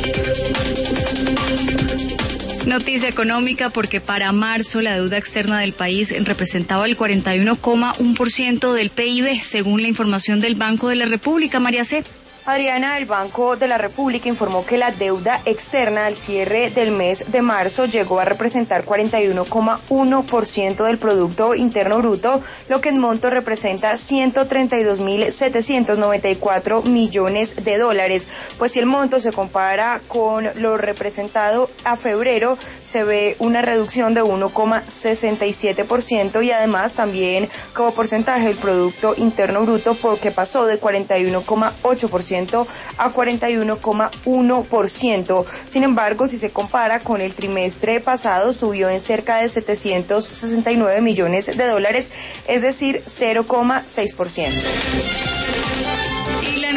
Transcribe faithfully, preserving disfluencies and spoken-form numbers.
Noticia económica, porque para marzo la deuda externa del país representaba el cuarenta y uno coma uno por ciento del P I B, según la información del Banco de la República. María C. Adriana, el Banco de la República informó que la deuda externa al cierre del mes de marzo llegó a representar cuarenta y uno coma uno por ciento del Producto Interno Bruto, lo que en monto representa ciento treinta y dos mil setecientos noventa y cuatro millones de dólares. Pues si el monto se compara con lo representado a febrero, se ve una reducción de uno coma sesenta y siete por ciento y además también como porcentaje del Producto Interno Bruto, porque pasó de cuarenta y uno coma ocho por ciento a cuarenta y uno coma uno por ciento. Sin embargo, si se compara con el trimestre pasado, subió en cerca de setecientos sesenta y nueve millones de dólares, es decir, cero coma seis por ciento.